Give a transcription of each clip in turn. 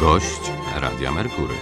Gość Radia Merkury.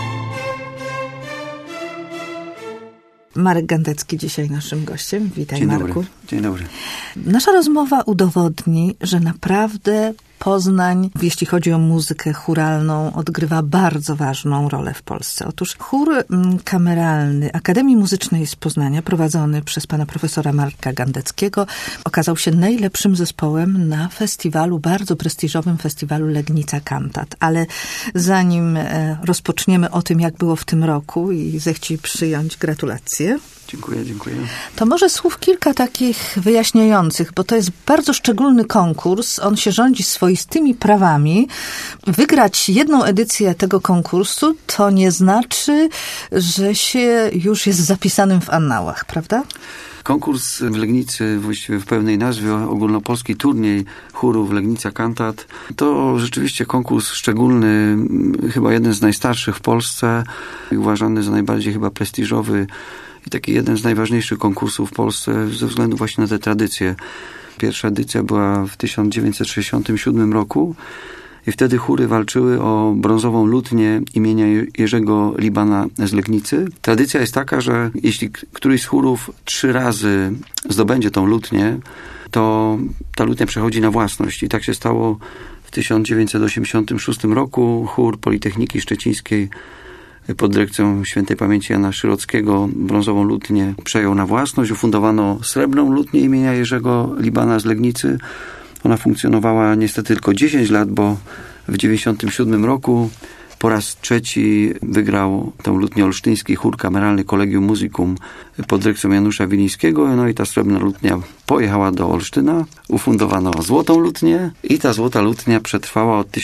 Marek Gandecki dzisiaj naszym gościem. Witaj, Dzień Marku. Dobry. Dzień dobry. Nasza rozmowa udowodni, że naprawdę Poznań, jeśli chodzi o muzykę chóralną, odgrywa bardzo ważną rolę w Polsce. Otóż chór kameralny Akademii Muzycznej z Poznania, prowadzony przez pana profesora Marka Gandeckiego, okazał się najlepszym zespołem na festiwalu, bardzo prestiżowym festiwalu Legnica Cantat. Ale zanim rozpoczniemy o tym, jak było w tym roku i zechciej przyjąć gratulacje, Dziękuję. to może słów kilka takich wyjaśniających, bo to jest bardzo szczególny konkurs. On się rządzi swoistymi prawami. Wygrać jedną edycję tego konkursu to nie znaczy, że się już jest zapisanym w annałach, prawda? Konkurs w Legnicy, właściwie w pełnej nazwie, ogólnopolski turniej chórów Legnica Cantat, to rzeczywiście konkurs szczególny, chyba jeden z najstarszych w Polsce, uważany za najbardziej chyba prestiżowy i taki jeden z najważniejszych konkursów w Polsce ze względu właśnie na te tradycje. Pierwsza edycja była w 1967 roku i wtedy chóry walczyły o brązową lutnię imienia Jerzego Libana z Legnicy. Tradycja jest taka, że jeśli któryś z chórów 3 razy zdobędzie tą lutnię, to ta lutnia przechodzi na własność. I tak się stało w 1986 roku. Chór Politechniki Szczecińskiej pod dyrekcją świętej pamięci Jana Szyrockiego brązową lutnię przejął na własność. Ufundowano srebrną lutnię imienia Jerzego Libana z Legnicy. Ona funkcjonowała niestety tylko 10 lat, bo w 1997 roku po raz 3 wygrał tę lutnię olsztyński chór kameralny Collegium Musicum pod dyrekcją Janusza Wilińskiego. No i ta srebrna lutnia pojechała do Olsztyna. Ufundowano złotą lutnię i ta złota lutnia przetrwała od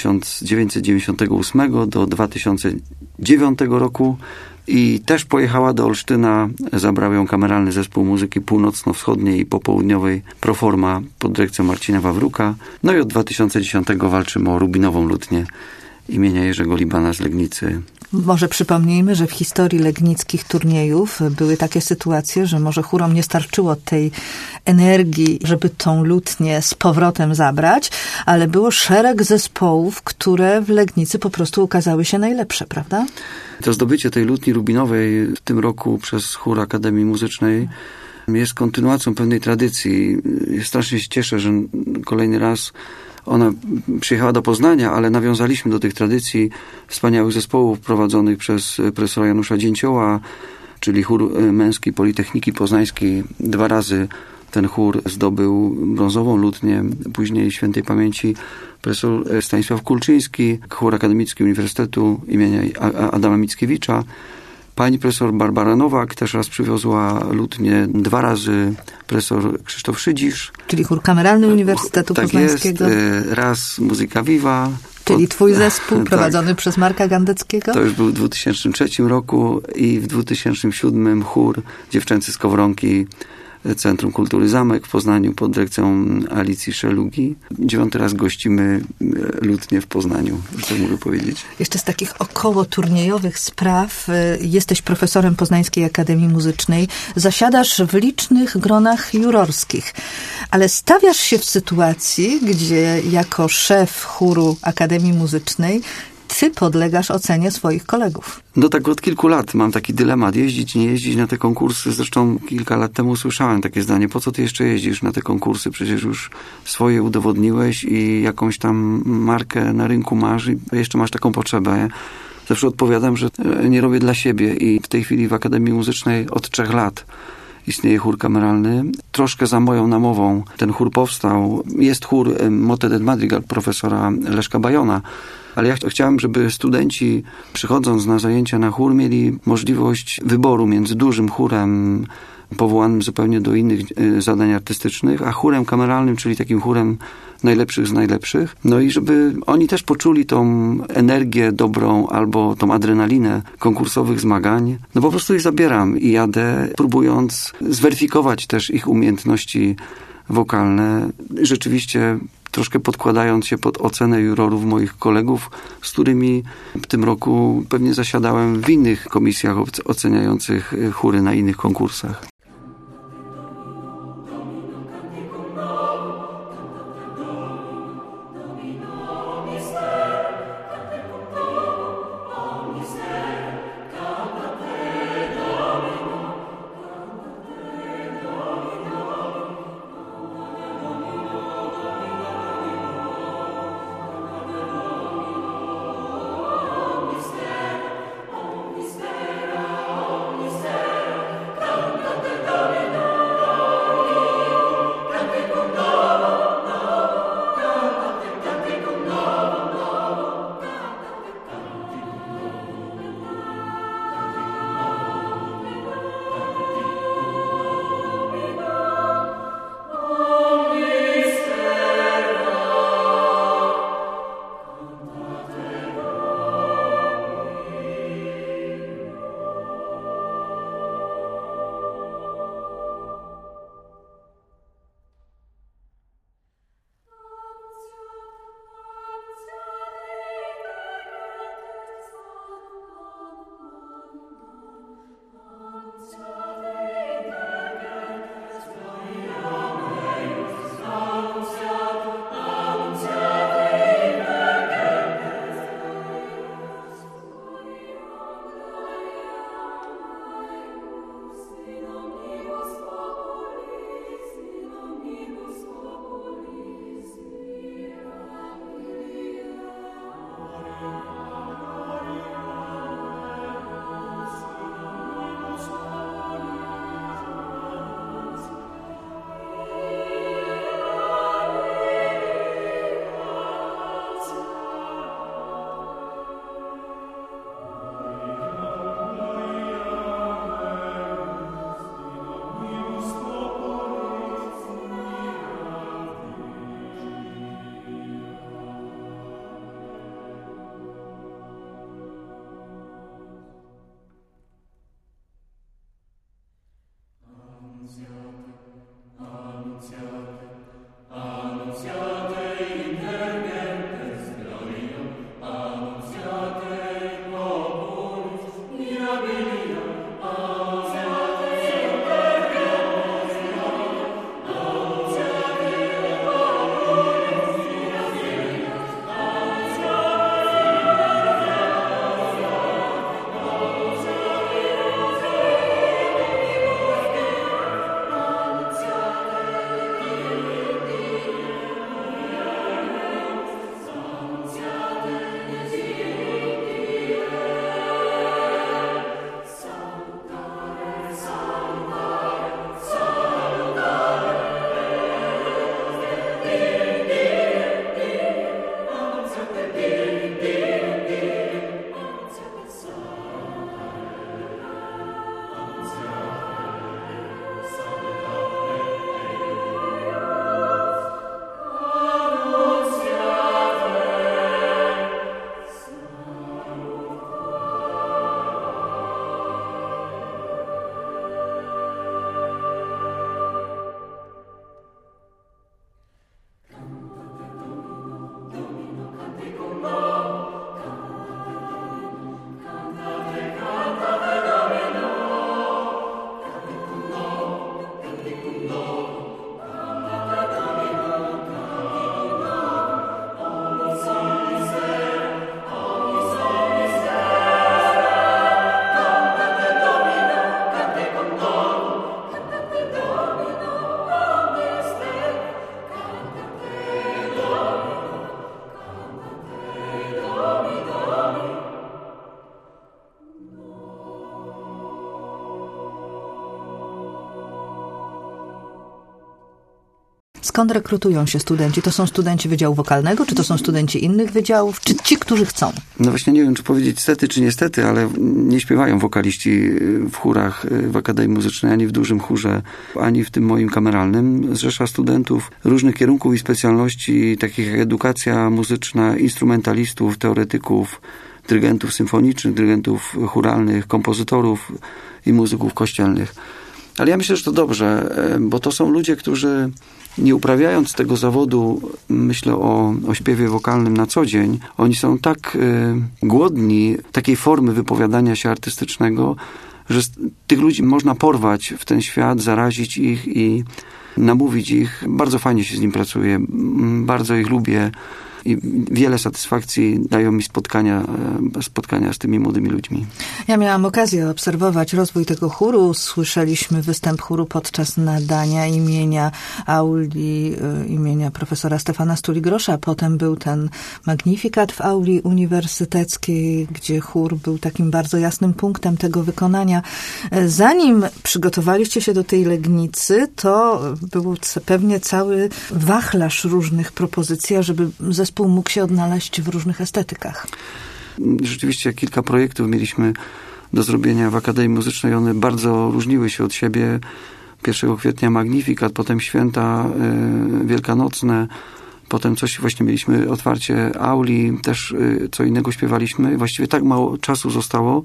1998 do 2009 roku. I też pojechała do Olsztyna, zabrał ją kameralny zespół muzyki północno-wschodniej i popołudniowej Proforma pod dyrekcją Marcina Wawruka. No i od 2010 walczymy o rubinową lutnię imienia Jerzego Libana z Legnicy. Może przypomnijmy, że w historii legnickich turniejów były takie sytuacje, że może chórom nie starczyło tej energii, żeby tą lutnię z powrotem zabrać, ale było szereg zespołów, które w Legnicy po prostu okazały się najlepsze, prawda? To zdobycie tej lutni rubinowej w tym roku przez chór Akademii Muzycznej jest kontynuacją pewnej tradycji. Strasznie się cieszę, że kolejny raz ona przyjechała do Poznania, ale nawiązaliśmy do tych tradycji wspaniałych zespołów prowadzonych przez profesora Janusza Dzięcioła, czyli chór męski Politechniki Poznańskiej. 2 razy ten chór zdobył brązową lutnię, później świętej pamięci profesor Stanisław Kulczyński, chór akademicki Uniwersytetu imienia Adama Mickiewicza. Pani profesor Barbara Nowak też raz przywiozła lutnię, 2 razy profesor Krzysztof Szydzisz. Czyli chór kameralny Uniwersytetu Poznańskiego. Jest, raz Muzyka Viva. Czyli twój zespół prowadzony przez Marka Gandeckiego? To już był w 2003 roku i w 2007 chór Dziewczęcy Skowronki Centrum Kultury Zamek w Poznaniu pod dyrekcją Alicji Szelugi. 9 raz gościmy lutnię w Poznaniu, co mogę powiedzieć. Jeszcze z takich około turniejowych spraw, jesteś profesorem Poznańskiej Akademii Muzycznej, zasiadasz w licznych gronach jurorskich, ale stawiasz się w sytuacji, gdzie jako szef chóru Akademii Muzycznej ty podlegasz ocenie swoich kolegów. No tak od kilku lat mam taki dylemat, jeździć, nie jeździć na te konkursy. Zresztą kilka lat temu słyszałem takie zdanie, po co ty jeszcze jeździsz na te konkursy? Przecież już swoje udowodniłeś i jakąś tam markę na rynku masz i jeszcze masz taką potrzebę. Ja zawsze odpowiadam, że nie robię dla siebie i w tej chwili w Akademii Muzycznej od 3 lat istnieje chór kameralny. Troszkę za moją namową ten chór powstał. Jest chór Motet et Madrigal profesora Leszka Bajona, ale ja chciałem, żeby studenci przychodząc na zajęcia na chór mieli możliwość wyboru między dużym chórem powołanym zupełnie do innych zadań artystycznych, a chórem kameralnym, czyli takim chórem najlepszych z najlepszych. No i żeby oni też poczuli tą energię dobrą albo tą adrenalinę konkursowych zmagań. No po prostu ich zabieram i jadę, próbując zweryfikować też ich umiejętności wokalne. Rzeczywiście troszkę podkładając się pod ocenę jurorów moich kolegów, z którymi w tym roku pewnie zasiadałem w innych komisjach oceniających chóry na innych konkursach. skąd rekrutują się studenci? To są studenci Wydziału Wokalnego, czy to są studenci innych wydziałów, czy ci, którzy chcą? No właśnie nie wiem, czy powiedzieć stety, czy niestety, ale nie śpiewają wokaliści w chórach w Akademii Muzycznej, ani w dużym chórze, ani w tym moim kameralnym. Zrzesza studentów różnych kierunków i specjalności, takich jak edukacja muzyczna, instrumentalistów, teoretyków, dyrygentów symfonicznych, dyrygentów chóralnych, kompozytorów i muzyków kościelnych. Ale ja myślę, że to dobrze, bo to są ludzie, którzy nie uprawiając tego zawodu, myślę o śpiewie wokalnym na co dzień, oni są tak głodni takiej formy wypowiadania się artystycznego, że tych ludzi można porwać w ten świat, zarazić ich i namówić ich. Bardzo fajnie się z nim pracuje, bardzo ich lubię. I wiele satysfakcji dają mi spotkania z tymi młodymi ludźmi. Ja miałam okazję obserwować rozwój tego chóru. Słyszeliśmy występ chóru podczas nadania imienia auli, imienia profesora Stefana Stuli-Grosza. Potem był ten magnifikat w auli uniwersyteckiej, gdzie chór był takim bardzo jasnym punktem tego wykonania. Zanim przygotowaliście się do tej Legnicy, to był pewnie cały wachlarz różnych propozycji, żeby zespół mógł się odnaleźć w różnych estetykach. Rzeczywiście kilka projektów mieliśmy do zrobienia w Akademii Muzycznej. One bardzo różniły się od siebie. 1 kwietnia Magnifikat, potem święta wielkanocne, potem coś właśnie mieliśmy otwarcie auli, też co innego śpiewaliśmy. Właściwie tak mało czasu zostało,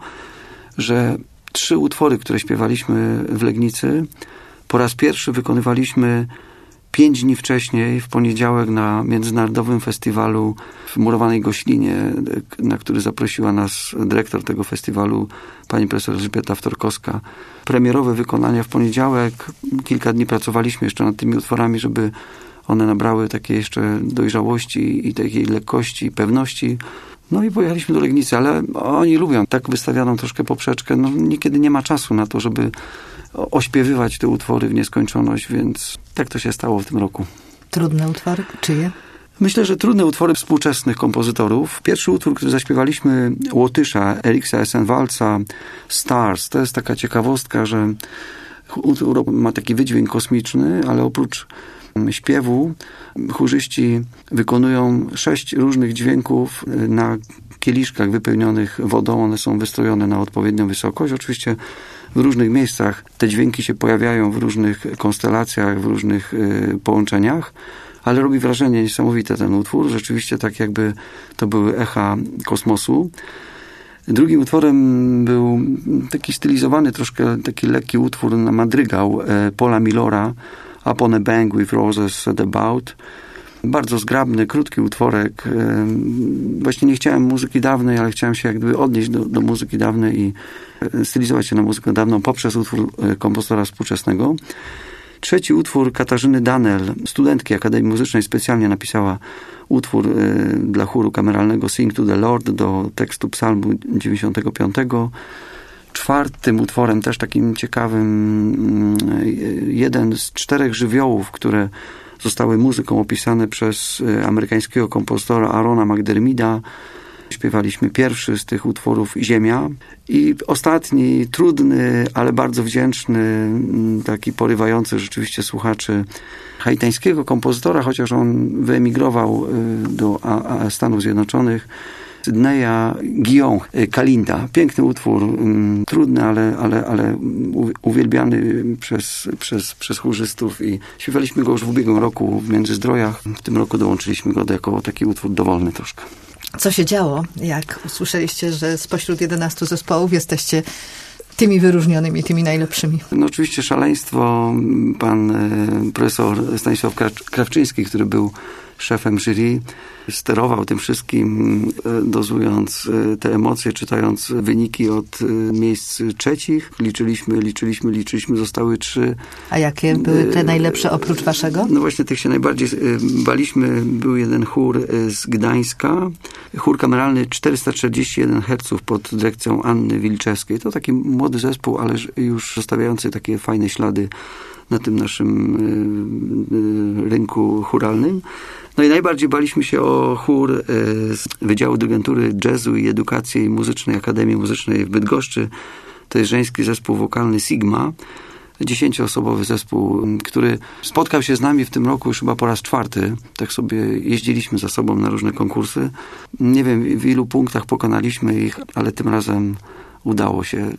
że 3 utwory, które śpiewaliśmy w Legnicy, po raz pierwszy wykonywaliśmy 5 dni wcześniej, w poniedziałek na Międzynarodowym Festiwalu w Murowanej Goślinie, na który zaprosiła nas dyrektor tego festiwalu, pani profesor Elżbieta Wtorkowska. Premierowe wykonania w poniedziałek. Kilka dni pracowaliśmy jeszcze nad tymi utworami, żeby one nabrały takiej jeszcze dojrzałości i takiej lekkości i pewności. No i pojechaliśmy do Legnicy, ale oni lubią tak wystawioną troszkę poprzeczkę. No, niekiedy nie ma czasu na to, żeby ośpiewywać te utwory w nieskończoność, więc tak to się stało w tym roku. Trudne utwory? Czyje? Myślę, że trudne utwory współczesnych kompozytorów. Pierwszy utwór, który zaśpiewaliśmy, Łotysza, Eriksa Esenwalca, Stars. To jest taka ciekawostka, że utwór ma taki wydźwięk kosmiczny, ale oprócz śpiewu chórzyści wykonują 6 różnych dźwięków na kieliszkach wypełnionych wodą. One są wystrojone na odpowiednią wysokość. Oczywiście w różnych miejscach te dźwięki się pojawiają w różnych konstelacjach, w różnych połączeniach, ale robi wrażenie niesamowite ten utwór. Rzeczywiście tak jakby to były echa kosmosu. Drugim utworem był taki stylizowany, troszkę taki lekki utwór na madrygał Paula Millora, Upon a Bank with Roses Set About. Bardzo zgrabny, krótki utworek. Właśnie nie chciałem muzyki dawnej, ale chciałem się jak gdyby odnieść do muzyki dawnej i stylizować się na muzykę dawną poprzez utwór kompozytora współczesnego. Trzeci utwór Katarzyny Danel, studentki Akademii Muzycznej, specjalnie napisała utwór dla chóru kameralnego Sing to the Lord do tekstu psalmu 95. Czwartym utworem, też takim ciekawym, jeden z 4 żywiołów, które zostały muzyką opisane przez amerykańskiego kompozytora Aarona McDermida. Śpiewaliśmy pierwszy z tych utworów, Ziemia. I ostatni, trudny, ale bardzo wdzięczny, taki porywający rzeczywiście słuchaczy, haitańskiego kompozytora, chociaż on wyemigrował do Stanów Zjednoczonych, Sydneya, Guillaume Kalinda. Piękny utwór, trudny, ale uwielbiany przez chórzystów i śpiewaliśmy go już w ubiegłym roku w Międzyzdrojach. W tym roku dołączyliśmy go jako taki utwór dowolny troszkę. Co się działo, jak usłyszeliście, że spośród 11 zespołów jesteście tymi wyróżnionymi, tymi najlepszymi? No oczywiście szaleństwo. Pan profesor Stanisław Krawczyński, który był szefem jury, sterował tym wszystkim, dozując te emocje, czytając wyniki od miejsc trzecich. Liczyliśmy, zostały 3. A jakie były te najlepsze oprócz waszego? No właśnie tych się najbardziej baliśmy. Był jeden chór z Gdańska, chór kameralny 441 Hz pod dyrekcją Anny Wilczewskiej. To taki młody zespół, ale już zostawiający takie fajne ślady na tym naszym rynku chóralnym. No i najbardziej baliśmy się o chór z Wydziału Dyrygentury Jazzu i Edukacji Muzycznej Akademii Muzycznej w Bydgoszczy. To jest żeński zespół wokalny Sigma. 10-osobowy zespół, który spotkał się z nami w tym roku już chyba po raz 4. Tak sobie jeździliśmy za sobą na różne konkursy. Nie wiem, w ilu punktach pokonaliśmy ich, ale tym razem udało się.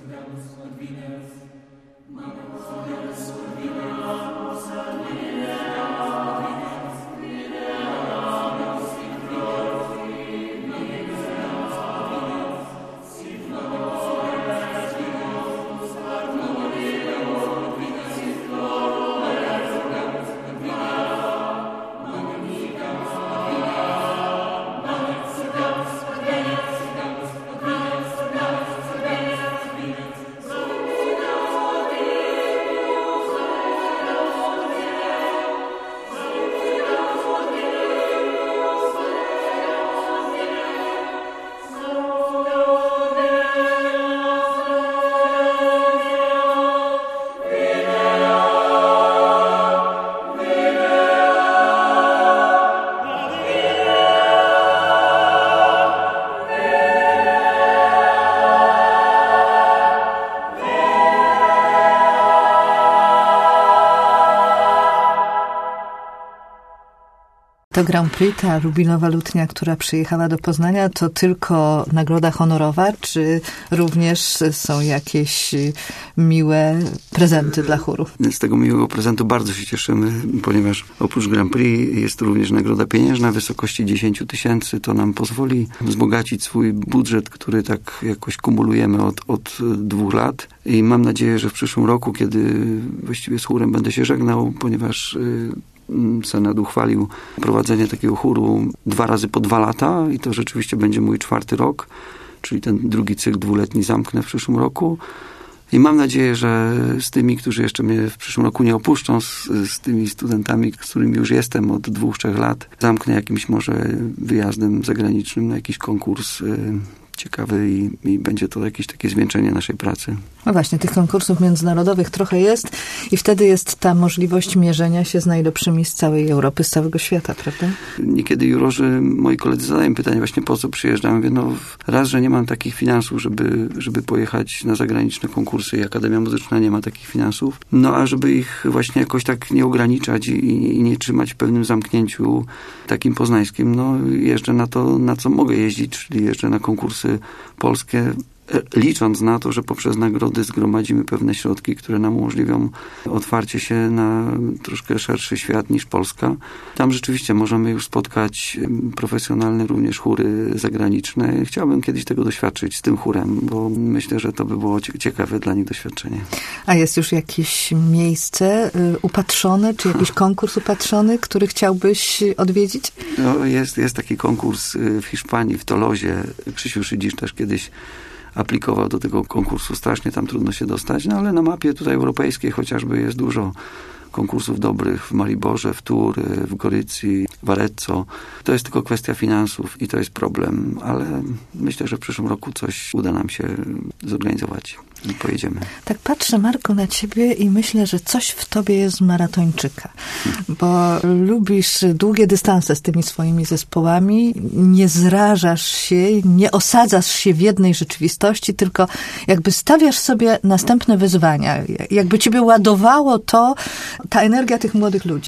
To Grand Prix, ta Rubinowa Lutnia, która przyjechała do Poznania, to tylko nagroda honorowa, czy również są jakieś miłe prezenty dla chóru? Z tego miłego prezentu bardzo się cieszymy, ponieważ oprócz Grand Prix jest również nagroda pieniężna w wysokości 10 000. To nam pozwoli wzbogacić swój budżet, który tak jakoś kumulujemy od 2 lat. I mam nadzieję, że w przyszłym roku, kiedy właściwie z chórem będę się żegnał, ponieważ Senat uchwalił prowadzenie takiego chóru 2 razy po 2 lata i to rzeczywiście będzie mój 4. rok, czyli ten drugi cykl 2-letni zamknę w przyszłym roku. I mam nadzieję, że z tymi, którzy jeszcze mnie w przyszłym roku nie opuszczą, z tymi studentami, z którymi już jestem od 2-3 lat, zamknę jakimś może wyjazdem zagranicznym na jakiś konkurs ciekawy i będzie to jakieś takie zwieńczenie naszej pracy. No właśnie, tych konkursów międzynarodowych trochę jest i wtedy jest ta możliwość mierzenia się z najlepszymi z całej Europy, z całego świata, prawda? Niekiedy jurorzy, moi koledzy zadają pytanie właśnie, po co przyjeżdżam. Mówię, raz, że nie mam takich finansów, żeby pojechać na zagraniczne konkursy i Akademia Muzyczna nie ma takich finansów. A żeby ich właśnie jakoś tak nie ograniczać i nie trzymać w pewnym zamknięciu takim poznańskim, jeżdżę na to, na co mogę jeździć, czyli jeżdżę na konkursy polskie, licząc na to, że poprzez nagrody zgromadzimy pewne środki, które nam umożliwią otwarcie się na troszkę szerszy świat niż Polska. Tam rzeczywiście możemy już spotkać profesjonalne również chóry zagraniczne. Chciałbym kiedyś tego doświadczyć z tym chórem, bo myślę, że to by było ciekawe dla nich doświadczenie. A jest już jakieś miejsce upatrzone, czy jakiś konkurs upatrzony, który chciałbyś odwiedzić? Jest taki konkurs w Hiszpanii, w Tolozie. Krzysiu Szydzisz też kiedyś aplikował do tego konkursu. Strasznie tam trudno się dostać, ale na mapie tutaj europejskiej chociażby jest dużo konkursów dobrych w Mariborze, w Tours, w Gorycji, w Arezzo. To jest tylko kwestia finansów i to jest problem, ale myślę, że w przyszłym roku coś uda nam się zorganizować i pojedziemy. Tak patrzę, Marku, na ciebie i myślę, że coś w tobie jest maratończyka, bo lubisz długie dystanse z tymi swoimi zespołami, nie zrażasz się, nie osadzasz się w jednej rzeczywistości, tylko jakby stawiasz sobie następne wyzwania. Jakby ciebie ładowało ta energia tych młodych ludzi.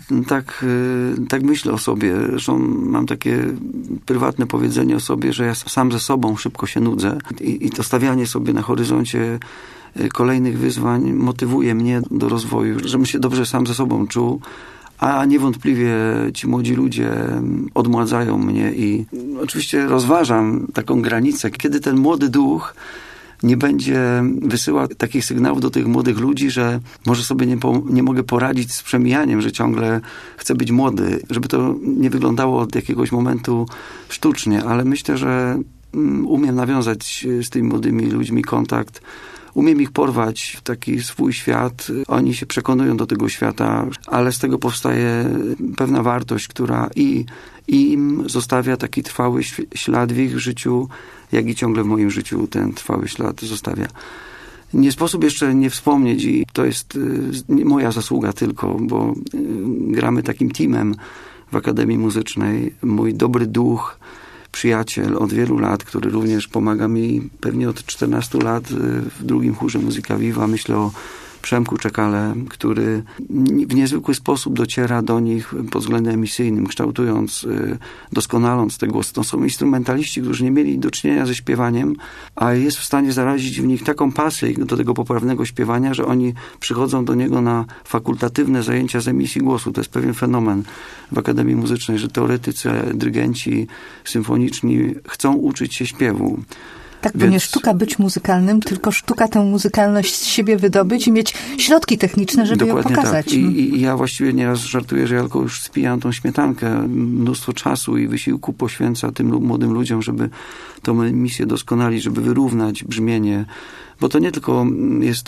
Tak myślę o sobie. Zresztą mam takie prywatne powiedzenie o sobie, że ja sam ze sobą szybko się nudzę i to stawianie sobie na horyzoncie kolejnych wyzwań motywuje mnie do rozwoju, żebym się dobrze sam ze sobą czuł, a niewątpliwie ci młodzi ludzie odmładzają mnie i oczywiście rozważam taką granicę, kiedy ten młody duch nie będzie wysyłał takich sygnałów do tych młodych ludzi, że może sobie nie mogę poradzić z przemijaniem, że ciągle chcę być młody, żeby to nie wyglądało od jakiegoś momentu sztucznie, ale myślę, że umiem nawiązać z tymi młodymi ludźmi kontakt, umiem ich porwać w taki swój świat. Oni się przekonują do tego świata, ale z tego powstaje pewna wartość, która i im zostawia taki trwały ślad w ich życiu, jak i ciągle w moim życiu ten trwały ślad zostawia. Nie sposób jeszcze nie wspomnieć i to jest moja zasługa tylko, bo gramy takim teamem w Akademii Muzycznej. Mój dobry duch, przyjaciel od wielu lat, który również pomaga mi pewnie od 14 lat w drugim chórze Muzyka Viva. Myślę o Przemku Czekale, który w niezwykły sposób dociera do nich pod względem emisyjnym, kształtując, doskonaląc te głosy. To są instrumentaliści, którzy nie mieli do czynienia ze śpiewaniem, a jest w stanie zarazić w nich taką pasję do tego poprawnego śpiewania, że oni przychodzą do niego na fakultatywne zajęcia z emisji głosu. To jest pewien fenomen w Akademii Muzycznej, że teoretycy, dyrygenci symfoniczni chcą uczyć się śpiewu. Tak, bo nie sztuka być muzykalnym, tylko sztuka tę muzykalność z siebie wydobyć i mieć środki techniczne, żeby ją pokazać. Tak. I ja właściwie nieraz żartuję, że ja tylko już spijam tą śmietankę. Mnóstwo czasu i wysiłku poświęca tym młodym ludziom, żeby tą emisję doskonalić, żeby wyrównać brzmienie. Bo to nie tylko jest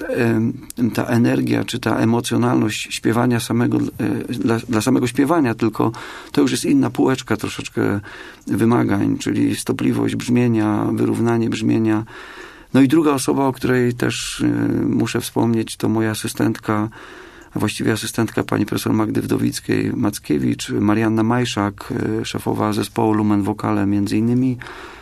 ta energia, czy ta emocjonalność śpiewania samego, dla samego śpiewania, tylko to już jest inna półeczka troszeczkę wymagań, czyli stopliwość brzmienia, wyrównanie brzmienia. No i druga osoba, o której też muszę wspomnieć, to moja asystentka, a właściwie asystentka pani profesor Magdy Wdowickiej-Mackiewicz, Marianna Majszak, szefowa zespołu Lumen Vocale między innymi,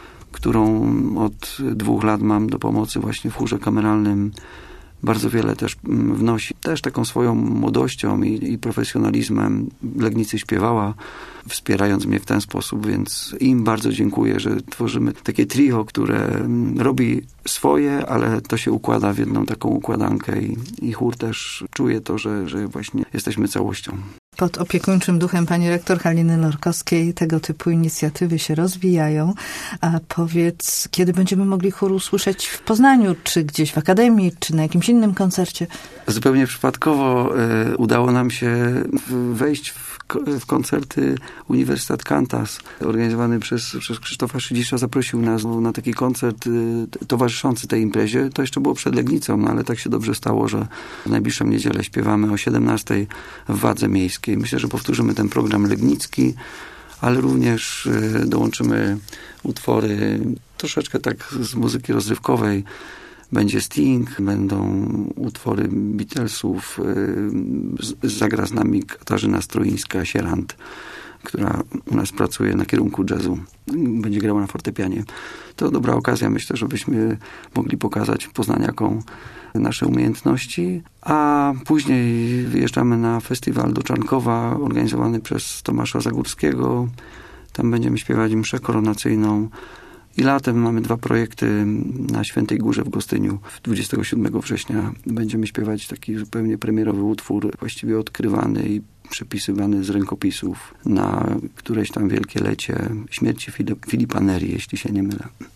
którą od 2 lat mam do pomocy właśnie w chórze kameralnym. Bardzo wiele też wnosi. Też taką swoją młodością i profesjonalizmem w Legnicy śpiewała, wspierając mnie w ten sposób, więc im bardzo dziękuję, że tworzymy takie trio, które robi swoje, ale to się układa w jedną taką układankę i chór też czuje to, że właśnie jesteśmy całością. Pod opiekuńczym duchem pani rektor Haliny Lorkowskiej tego typu inicjatywy się rozwijają. A powiedz, kiedy będziemy mogli chór usłyszeć w Poznaniu, czy gdzieś w Akademii, czy na jakimś innym koncercie? Zupełnie przypadkowo udało nam się wejść w koncerty Uniwersytet Cantas, organizowany przez Krzysztofa Szydzisza. Zaprosił nas na taki koncert towarzyszący tej imprezie. To jeszcze było przed Legnicą, no ale tak się dobrze stało, że w najbliższą niedzielę śpiewamy o 17:00 w Wadze Miejskiej. Myślę, że powtórzymy ten program legnicki, ale również dołączymy utwory troszeczkę tak z muzyki rozrywkowej. Będzie Sting, będą utwory Beatlesów, zagra z nami Katarzyna Stroińska-Sierant, która u nas pracuje na kierunku jazzu. Będzie grała na fortepianie. To dobra okazja, myślę, żebyśmy mogli pokazać poznaniakom nasze umiejętności, a później wyjeżdżamy na festiwal do Czarnkowa, organizowany przez Tomasza Zagórskiego. Tam będziemy śpiewać mszę koronacyjną. I latem mamy 2 projekty na Świętej Górze w Gostyniu. 27 września będziemy śpiewać taki zupełnie premierowy utwór, właściwie odkrywany i przepisywany z rękopisów na któreś tam wielkie lecie śmierci Filipa Neri, jeśli się nie mylę.